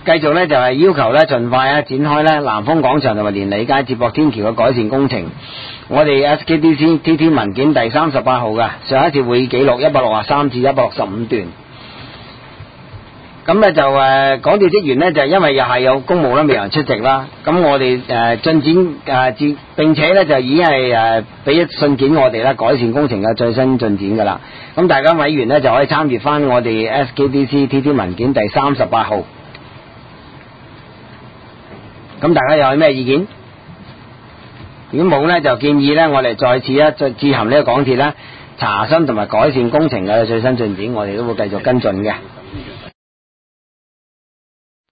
繼續咧就係要求咧盡快展開咧南豐廣場同埋連理街接駁天橋嘅改善工程。我哋 SKDC TT 文件第38號嘅上一次會議記錄163至165段。咁咧就港鐵職員咧就因為又係有公務咧未有人出席啦，咁我哋進展並且咧就已經係俾一信件我哋啦，改善工程嘅最新進展噶啦。咁大家委員咧就可以參閱翻我哋 SKDC TT 文件第38號。咁大家有咩意見？如果冇咧，就建議咧我哋再次致函呢個港鐵咧查詢同埋改善工程嘅最新進展，我哋都會繼續跟進嘅。